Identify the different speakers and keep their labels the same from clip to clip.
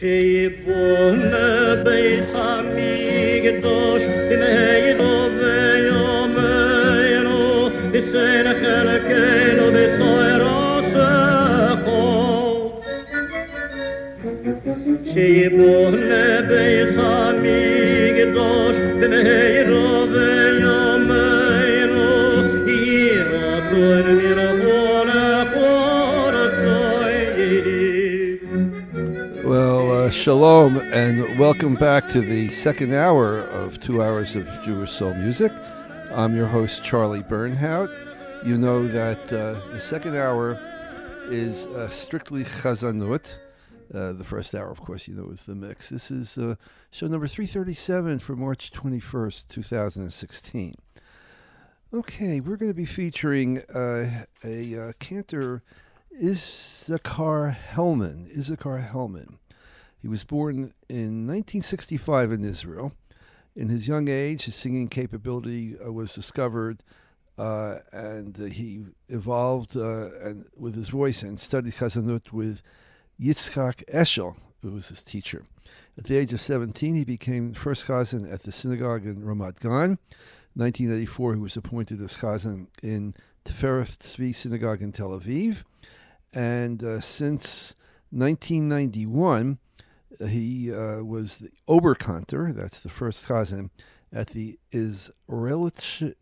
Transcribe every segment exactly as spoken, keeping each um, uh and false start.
Speaker 1: Shalom and welcome back to the second hour of two hours of Jewish soul music. I'm your host, Charlie Bernhout. You know that uh, the second hour is uh, strictly Chazanut. Uh, the first hour, of course, you know, is the mix. This is uh, show number three thirty-seven for March twenty-first, twenty sixteen. Okay, we're going to be featuring uh, a uh, cantor, Issachar Hellman. Issachar Hellman. He was born in nineteen sixty-five in Israel. In his young age, his singing capability uh, was discovered, uh, and uh, he evolved uh, and with his voice and studied Chazanut with Yitzchak Eshel, who was his teacher. At the age of seventeen, he became first chazan at the synagogue in Ramat Gan. In nineteen eighty-four, he was appointed as chazan in Tiferet Tzvi Synagogue in Tel Aviv. And uh, since nineteen ninety-one, he uh, was the Oberkantor, that's the first chazan, at the Israelitisch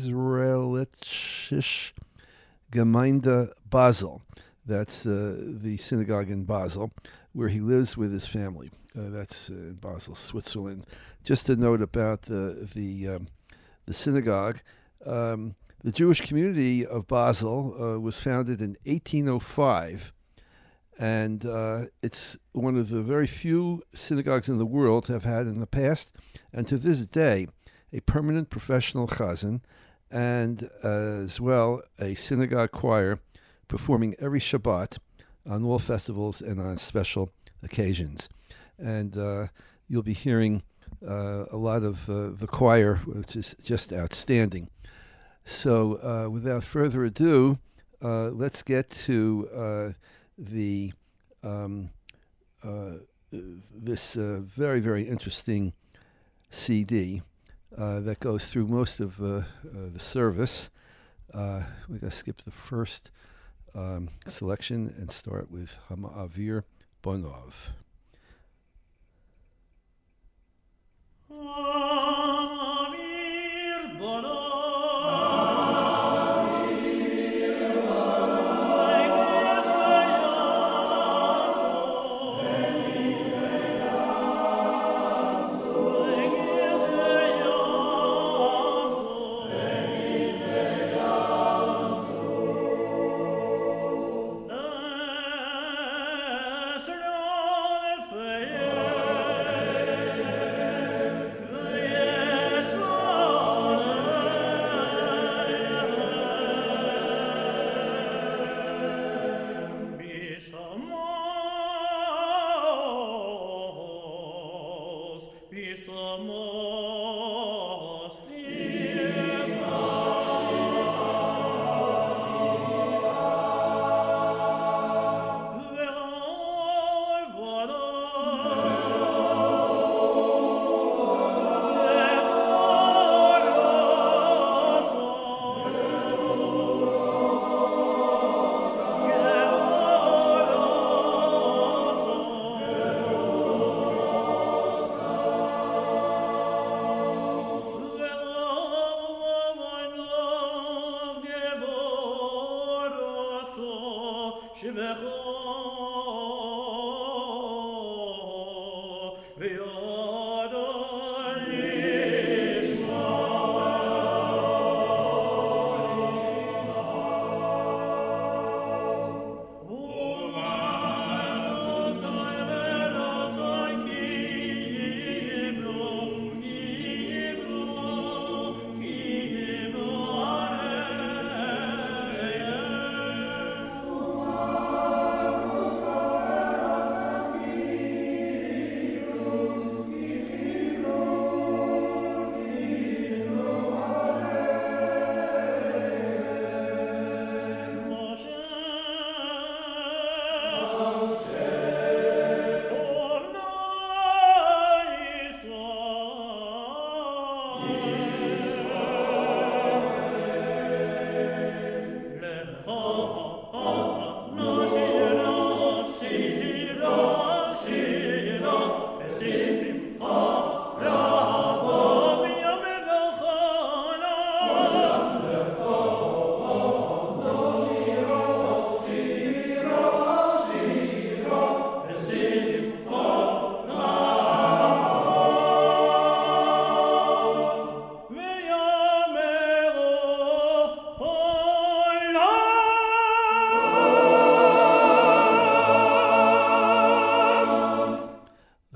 Speaker 1: Israelitische Gemeinde Basel. That's uh, the synagogue in Basel, where he lives with his family. Uh, that's uh, in Basel, Switzerland. Just a note about the the, um, the synagogue. Um, the Jewish community of Basel uh, was founded in eighteen oh five. And uh, it's one of the very few synagogues in the world to have had in the past, and to this day, a permanent professional chazan, and uh, as well a synagogue choir performing every Shabbat on all festivals and on special occasions. And uh, you'll be hearing uh, a lot of uh, the choir, which is just outstanding. So uh, without further ado, uh, let's get to Uh, the um, uh, this uh, very, very interesting C D uh, that goes through most of uh, uh, the service. Uh, we're going to skip the first um, selection and start with Hama'avir Bonov.
Speaker 2: Hama'avir Bonov.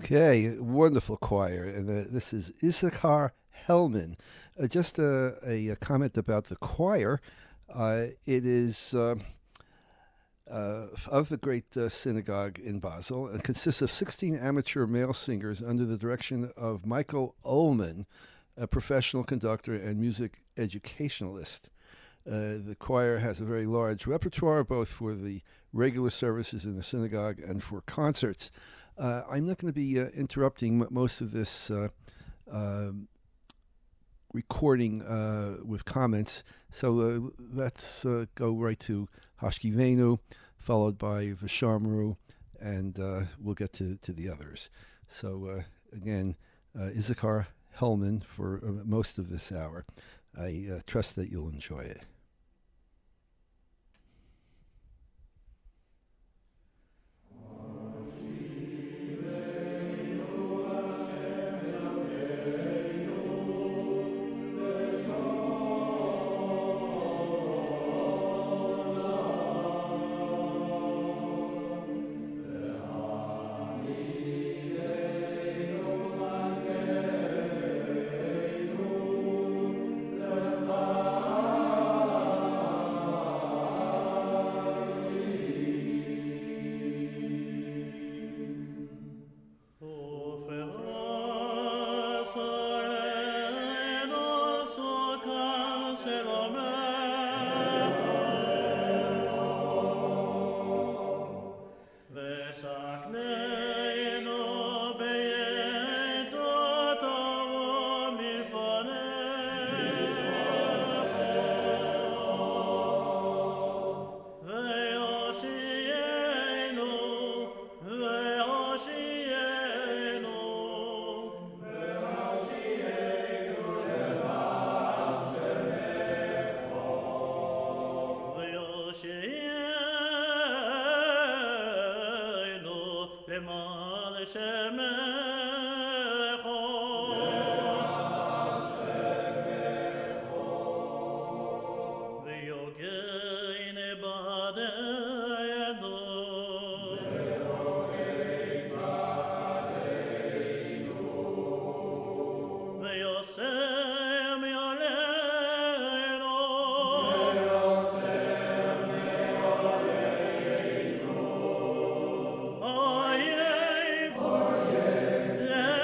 Speaker 1: Okay, wonderful choir. And uh, this is Issachar Hellman. Uh, just a, a, a comment about the choir. Uh, it is uh, uh, of the great uh, synagogue in Basel and consists of sixteen amateur male singers under the direction of Michael Ullman, a professional conductor and music educationalist. Uh, the choir has a very large repertoire, both for the regular services in the synagogue and for concerts. Uh, I'm not going to be uh, interrupting m- most of this uh, uh, recording uh, with comments, so uh, let's uh, go right to Hashkivenu, followed by Vishamru, and uh, we'll get to, to the others. So uh, again, uh, Issachar Hellman for uh, most of this hour. I uh, trust that you'll enjoy it.
Speaker 2: Yeah.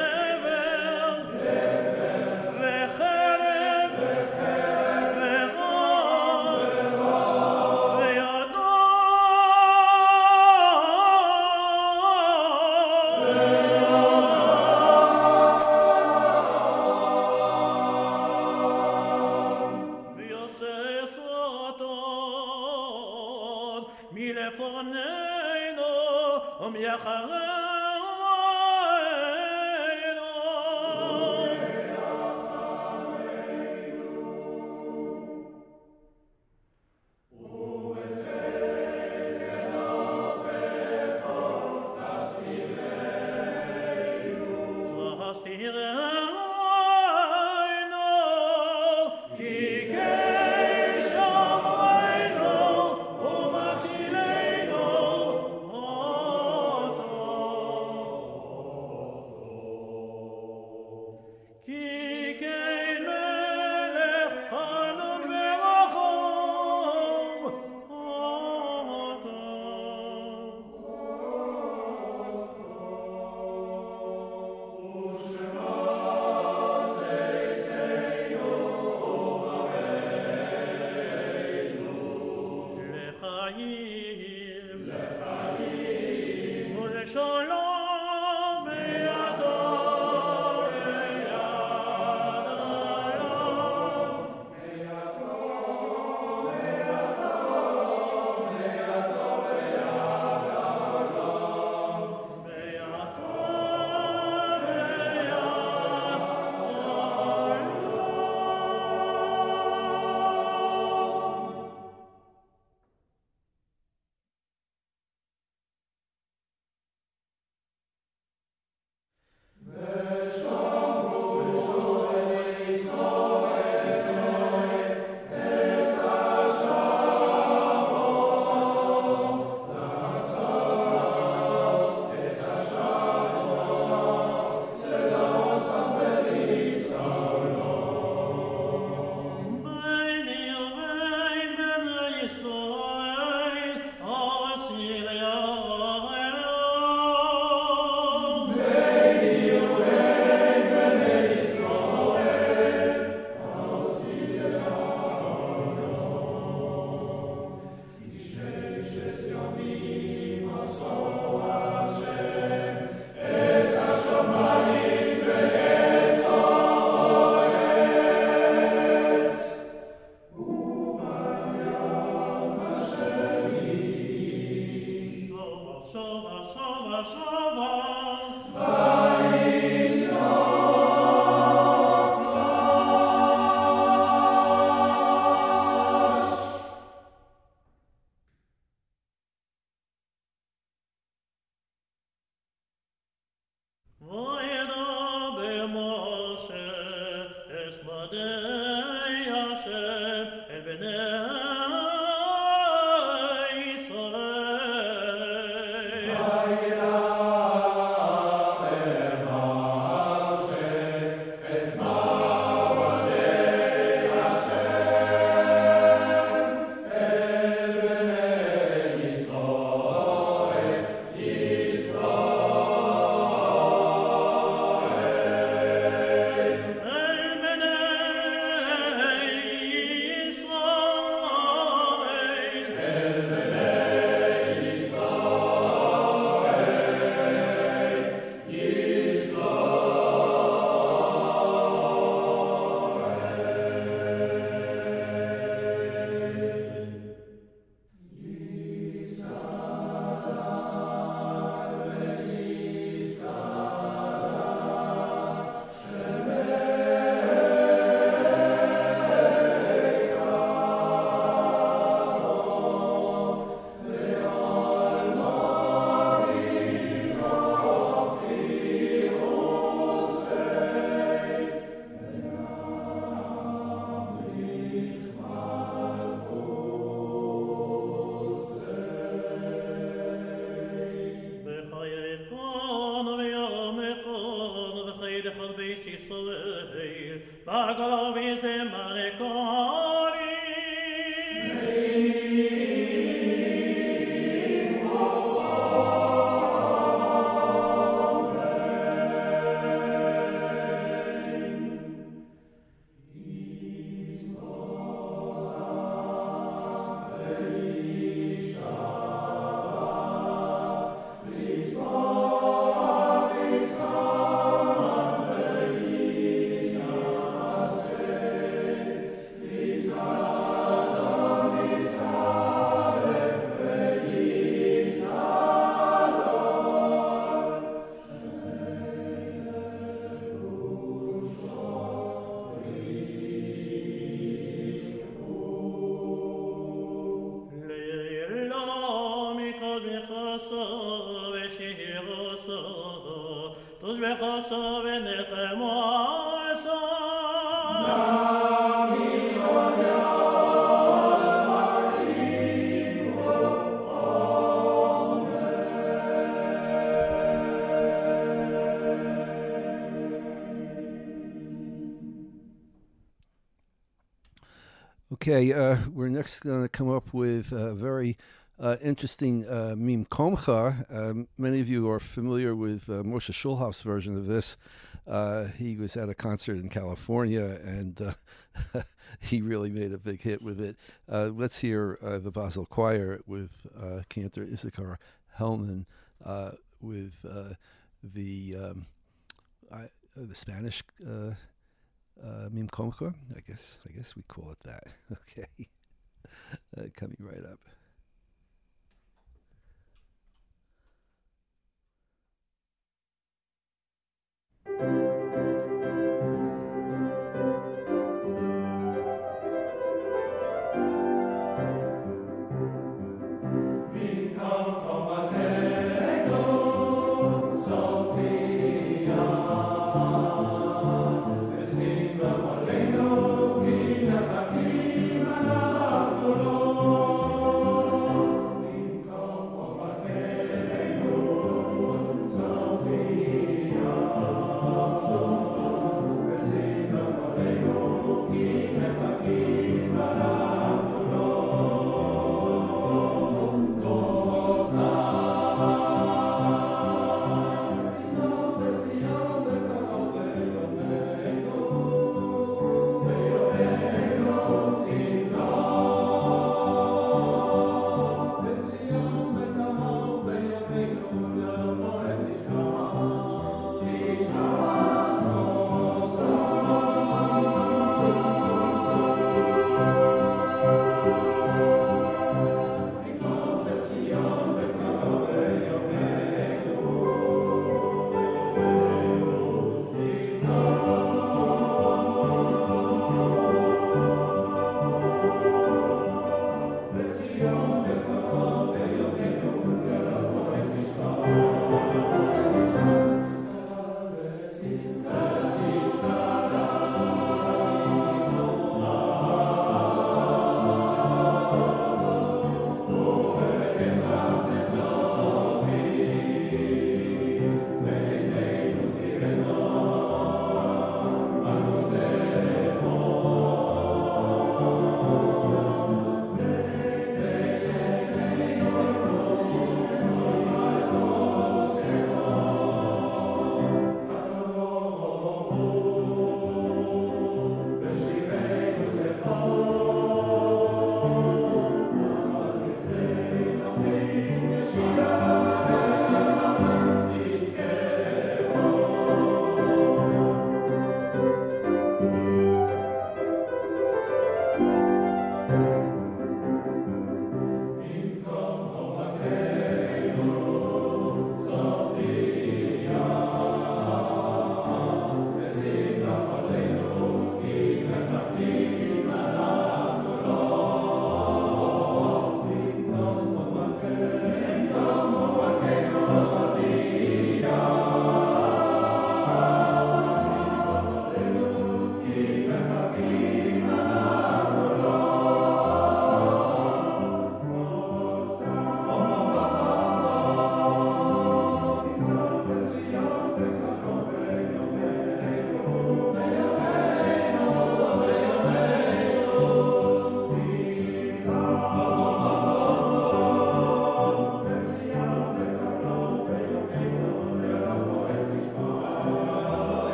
Speaker 1: Okay, uh, we're next going to come up with a very uh, interesting uh, Mim Komcha. Um, many of you are familiar with uh, Moshe Schulhoff's version of this. Uh, he was at a concert in California, and uh, he really made a big hit with it. Uh, let's hear uh, the Basel Choir with uh, Cantor Issachar Hellman uh, with uh, the um, I, uh, the Spanish. Uh, Uh, Mim Komcha, I guess. I guess we call it that. Okay, uh, coming right up.
Speaker 2: Oh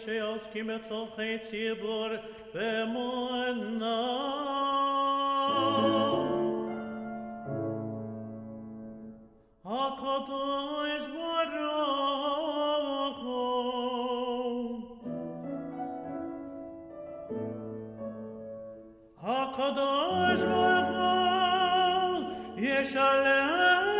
Speaker 2: שעוסקים בצורכי ציבור באמונה. הקדוש ברוך הוא, הקדוש ברוך הוא ישלם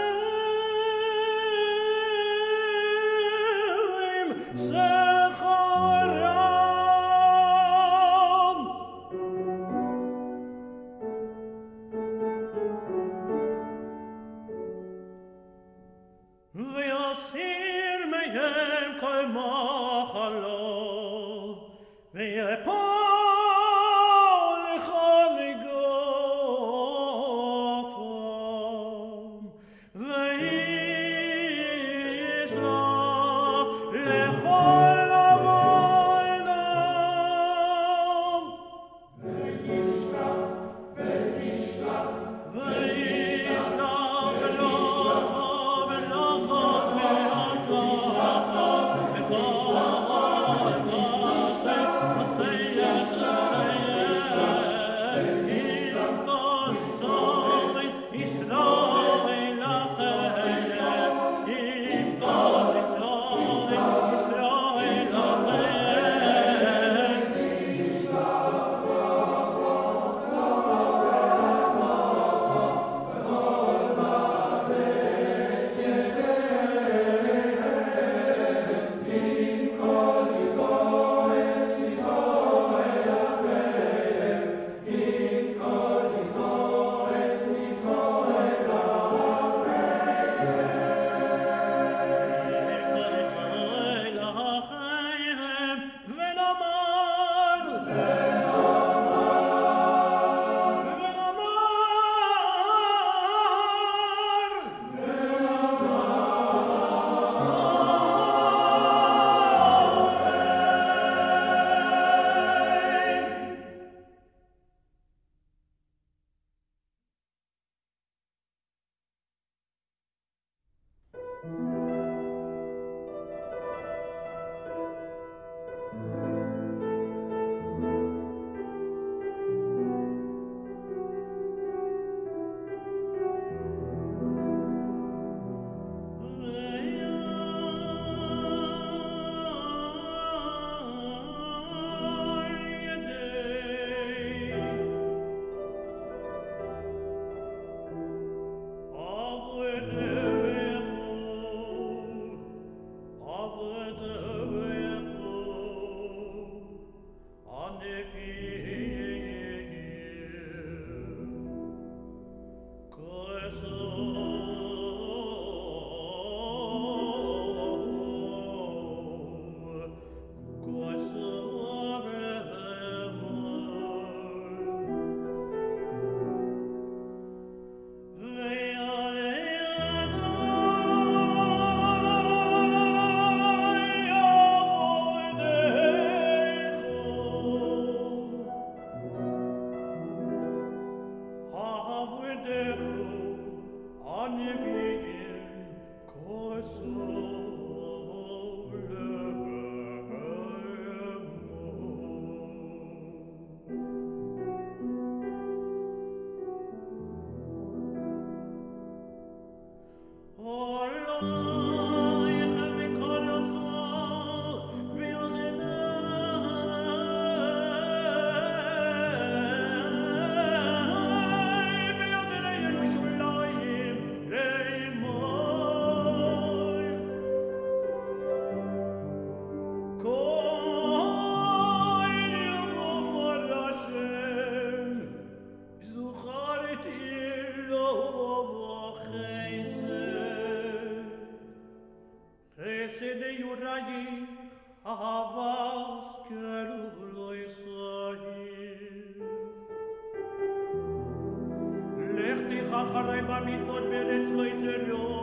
Speaker 2: אחרי במדבר בארץ לא יזרו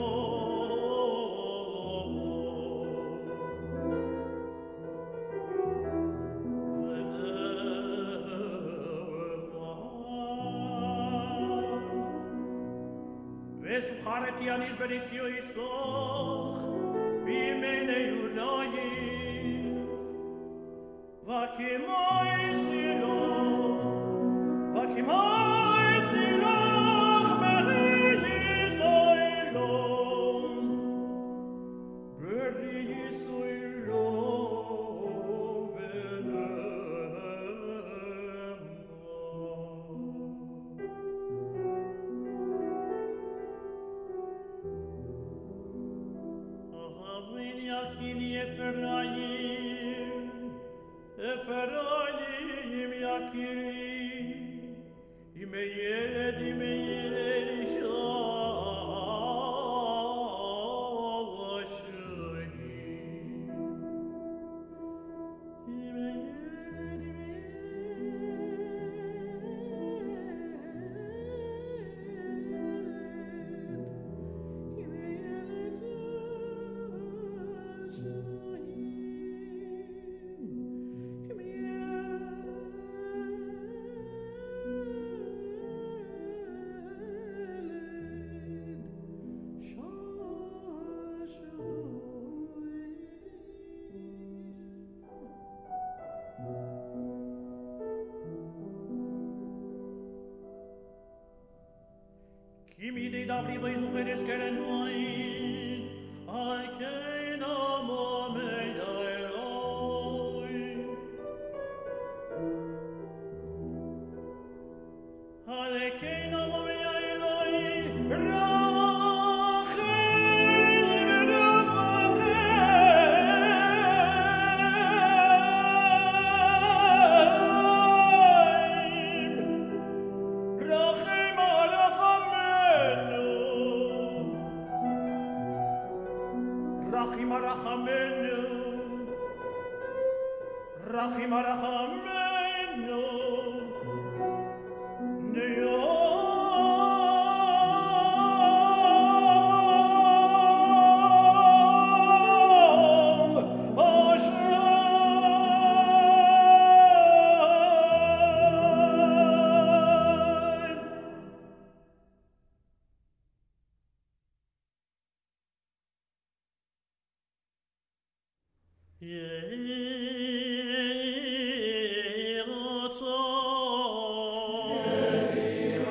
Speaker 2: וזוכרתי אני בניסיו יסוך בימי יוליים Kimi dei dabri bei sucheres keren nuain, al keina mome yaeloi. Al keina mome yaeloi, rachim ravakeim, rachim alachamenu, rachim alachamenu, rachim alachamenu, Neom Hashem. Yehi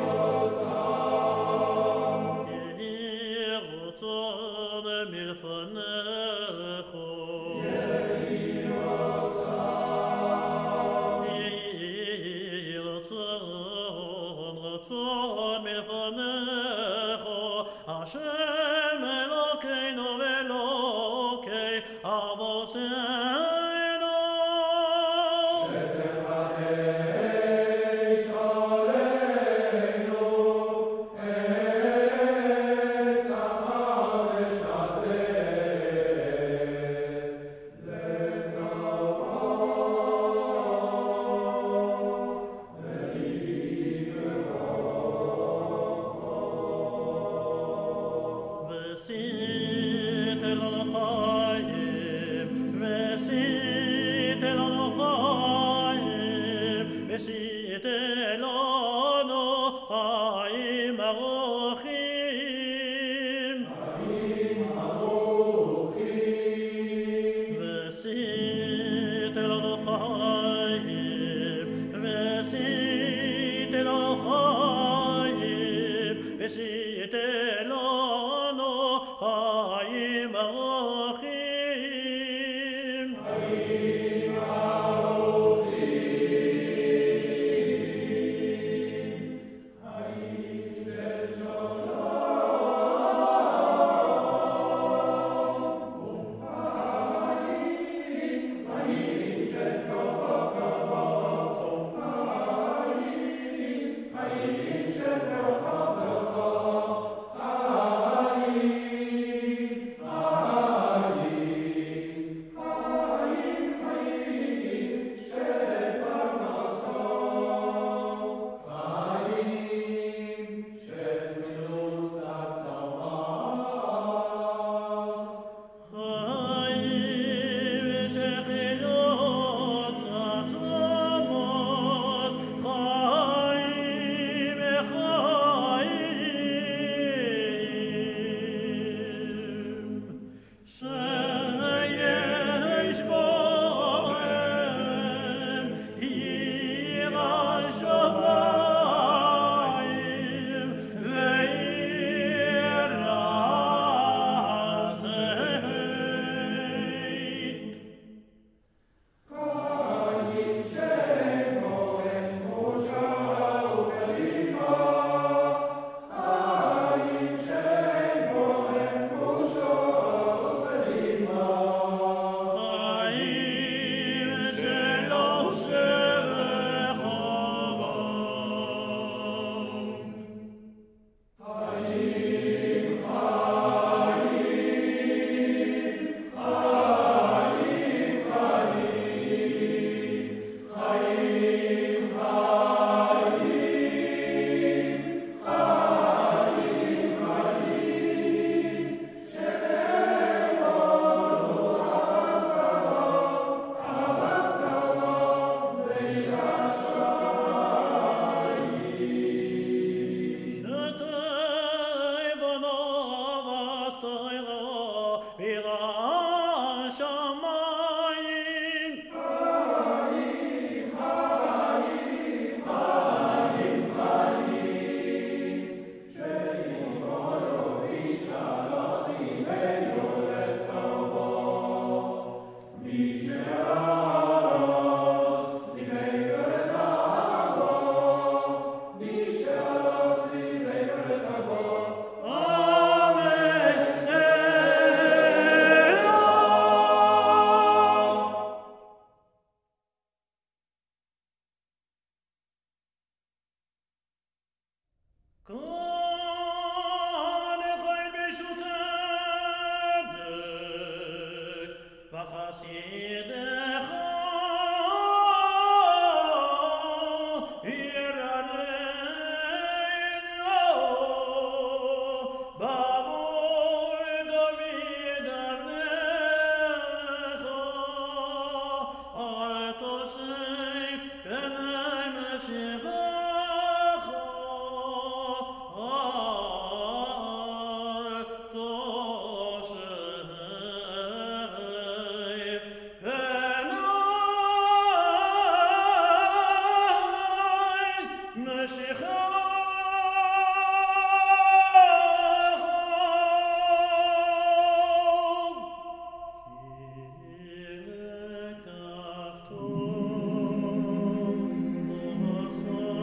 Speaker 2: Oh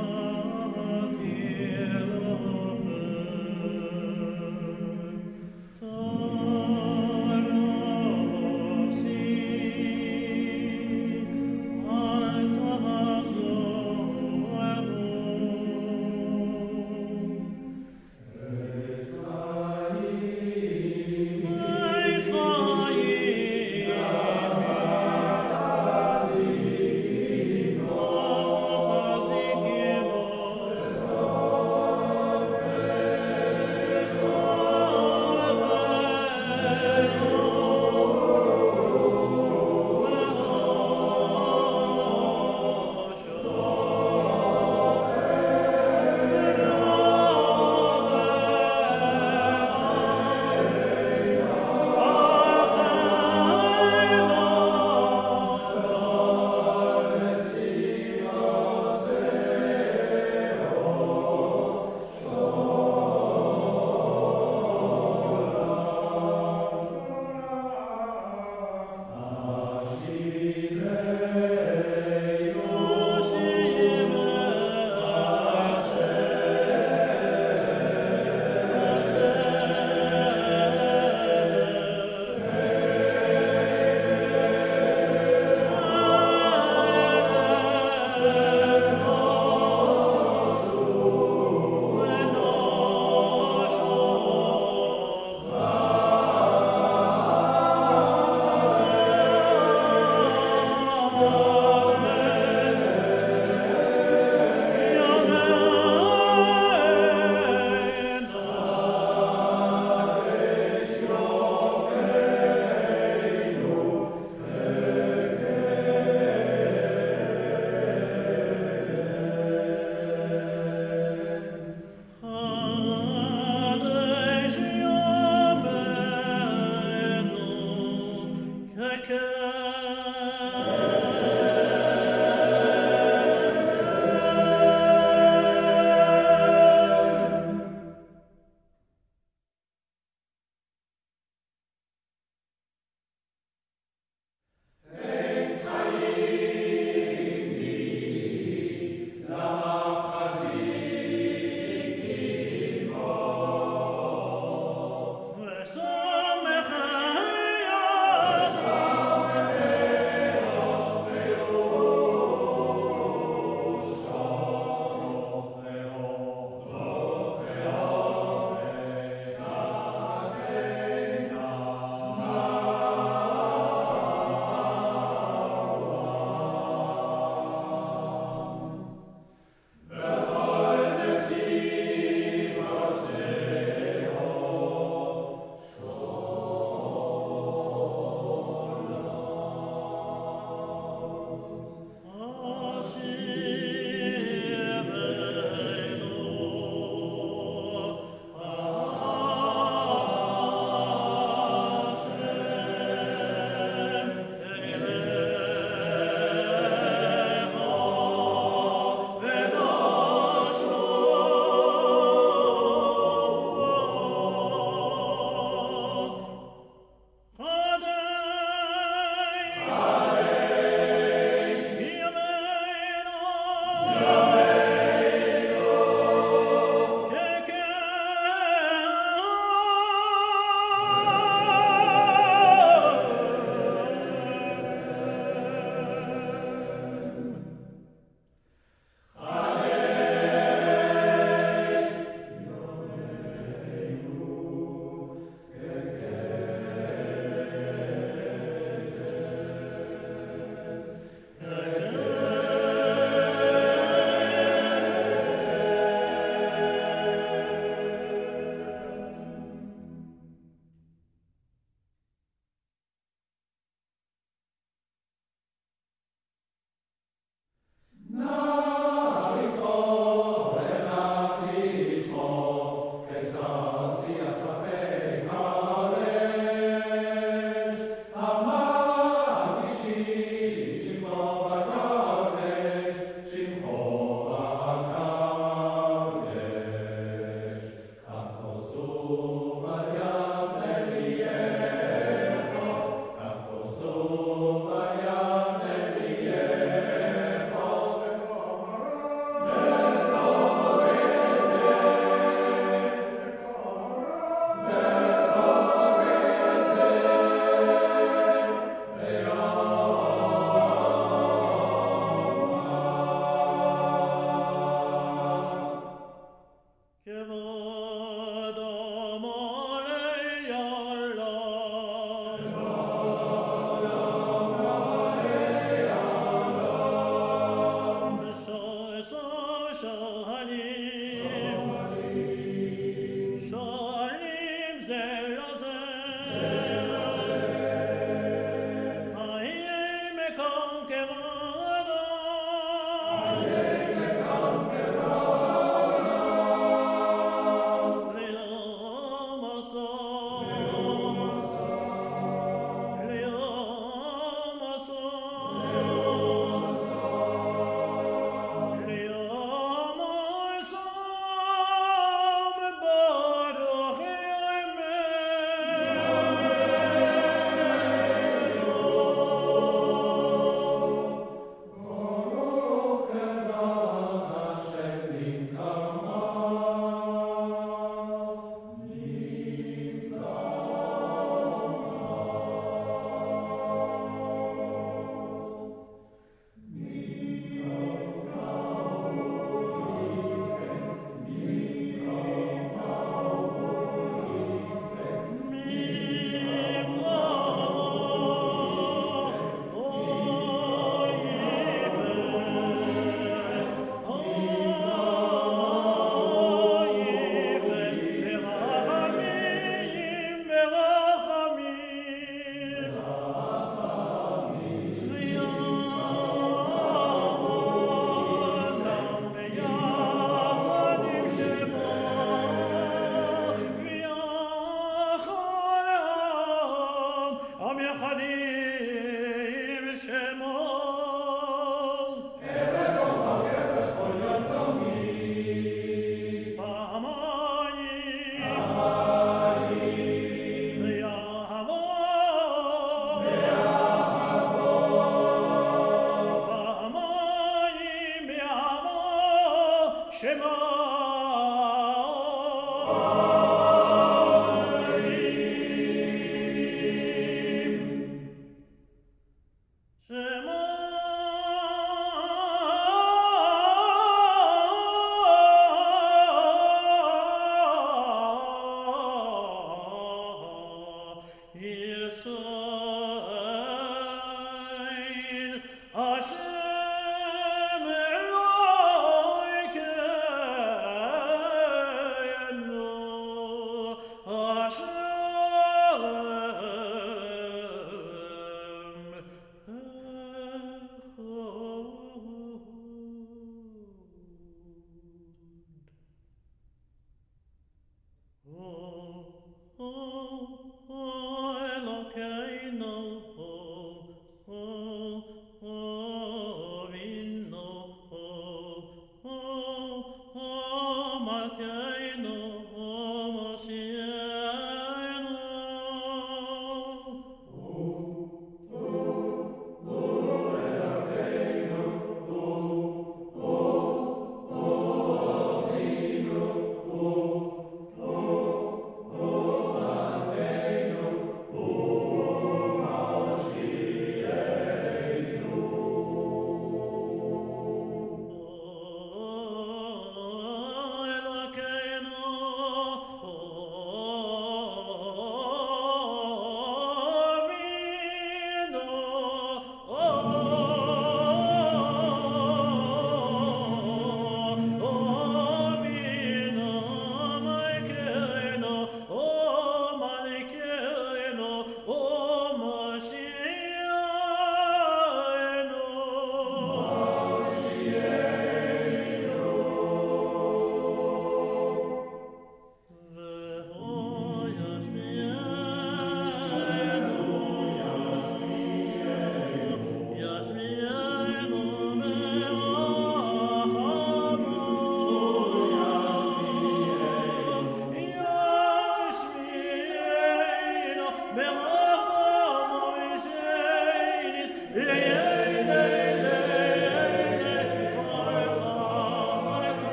Speaker 2: Shema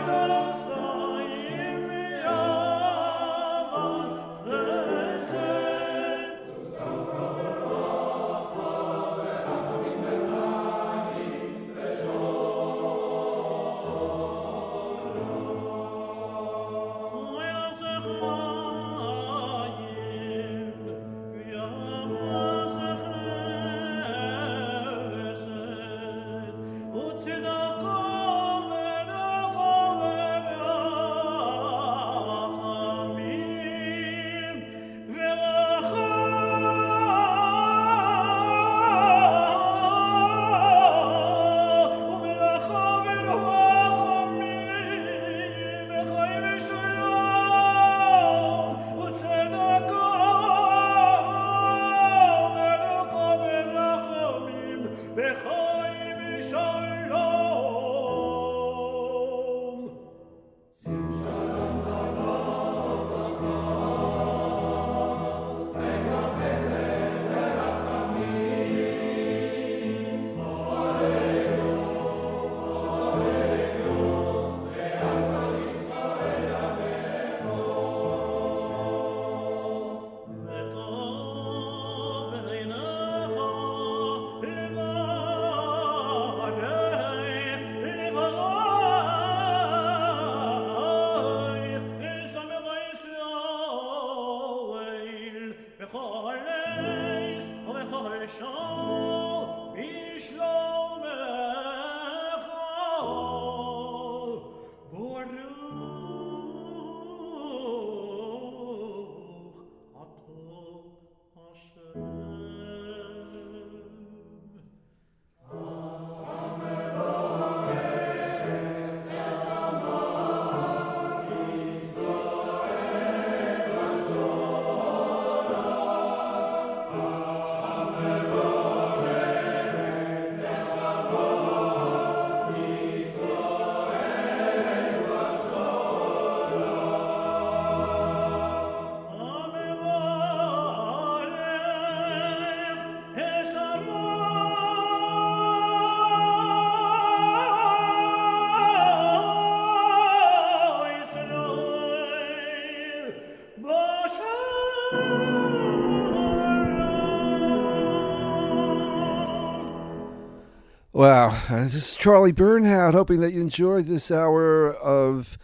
Speaker 1: Wow, uh, this is Charlie Bernhout, hoping that you enjoyed this hour of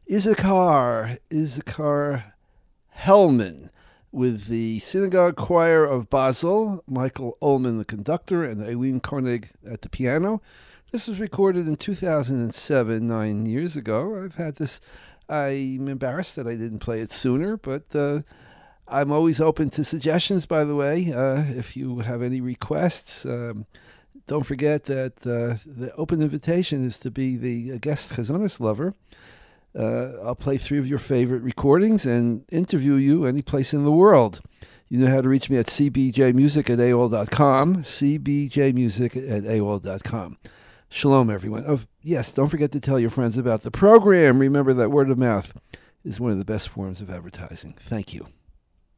Speaker 1: Issachar, Issachar Hellman, with the Synagogue Choir of Basel, Michael Ullman, the conductor, and Eileen Koenig at the piano. This was recorded in two thousand seven, nine years ago. I've had this, I'm embarrassed that I didn't play it sooner, but uh, I'm always open to suggestions, by the way, uh, if you have any requests. Um, Don't forget that uh, the open invitation is to be the guest Chazonis lover. Uh, I'll play three of your favorite recordings and interview you any place in the world. You know how to reach me at c b j music at a o l dot com, c b j music at a o l dot com. Shalom, everyone. Oh, yes, don't forget to tell your friends about the program. Remember that word of mouth is one of the best forms of advertising. Thank you.